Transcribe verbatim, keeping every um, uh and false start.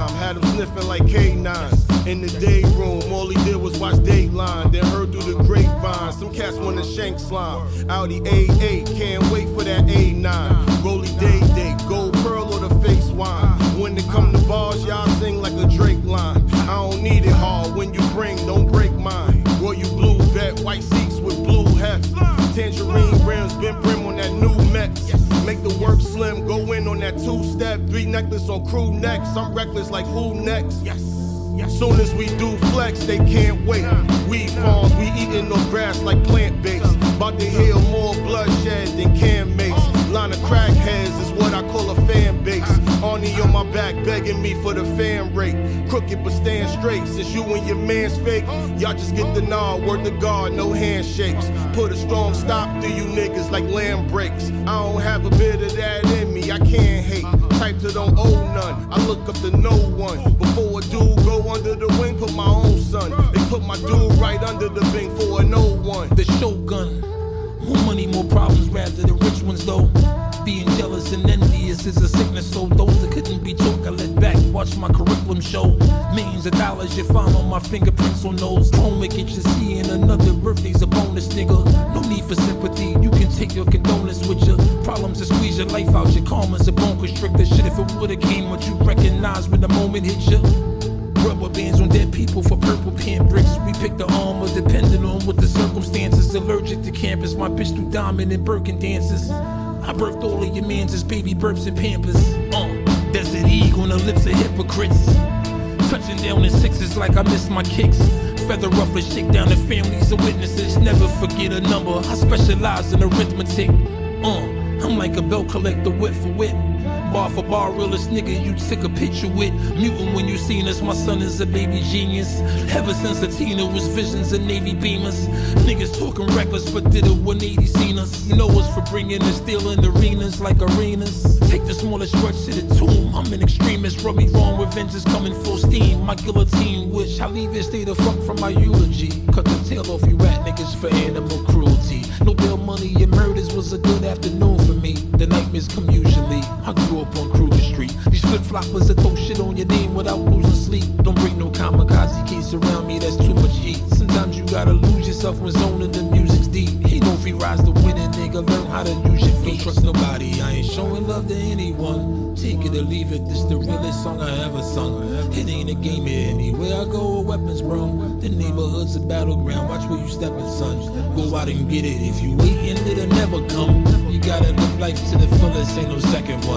time. Had them sniffing like K nines. In the day room, all he did was watch Dateline. Then heard through the grapevine, some cats wanna shank slime. Audi A eight, can't wait for that A nine. Rolly Day Day, gold pearl or the face wine. When it come to bars, y'all sing like a Drake line. I don't need it hard, when you bring, don't break mine. Royal blue vet, white seats with blue hats. Tangerine rims, been brim on that new Mex. Make the work slim, go in on that two-step. Three necklace on crew necks, I'm reckless like who next? Yes. Soon as we do flex, they can't wait. Weed farms, we eating no grass like plant-based. About to heal more bloodshed than can mace. Line of crackheads is what I call a fan base. Arnie on my back begging me for the fan rate. Crooked but stand straight, since you and your man's fake. Y'all just get the nod, word to God, no handshakes. Put a strong stop to you niggas like land brakes. I don't have a bit of that in me, I can't hate. Type to don't owe none, I look up to no one. Before a dude go under the wing, put my own son. They put my dude right under the bing for a no one. The Shogun, more money, more problems, rather the rich ones though. Being jealous and envious is a sickness, so those that couldn't be took, I let back, watch my curriculum show. Millions of dollars you find on my fingerprints on those. Home make it you see, and another birthday's a bonus, nigga. No need for sympathy, you can take your condolence with your problems and squeeze your life out. Your karma's a bone constrictor. Shit, if it would've came, what you recognize when the moment hit you. Rubber bands on dead people for purple pan bricks. We pick the armor depending on what the circumstances. Allergic to campus, my bitch do diamond and Birkin dances. I birthed all of your mans as baby burps and pampers. Uh, Desert Eagle on the lips of hypocrites. Touching down in sixes like I missed my kicks. Feather rufflers shake down the families of witnesses. Never forget a number, I specialize in arithmetic. Uh, I'm like a belt collector, wit for wit. Bar for bar, realest nigga you took a picture with. Mutant when you seen us, my son is a baby genius. Ever since a teen it was visions of Navy Beamers. Niggas talking reckless but did a one eighty seen us. You know us for bringing the steel in arenas like arenas. Take the smallest stretch to the tomb, I'm an extremist. Rub me wrong, revenge is coming full steam. My guillotine wish, I leave it stay the fuck from my eulogy. Cut the tail off you rat niggas for animal cruelty. No bail money and murders was a good afternoon for me. The nightmares come usually, I grew up on Kruger Street. These flip-floppers that throw shit on your name without losing sleep. Don't bring no kamikaze case around me, that's too much heat. Sometimes you gotta lose yourself when zoning the music's deep. Ain't no free rise to winning, nigga, learn how to use your feet. Don't trust nobody, I ain't showing love to anyone. Take it or leave it, this the realest song I ever sung. It ain't a game here, anywhere I go with weapons, bro. The neighborhood's a battleground, watch where you steppin', son. Go out and get it, if you waitin', it'll never come. You gotta live life to the fullest, ain't no second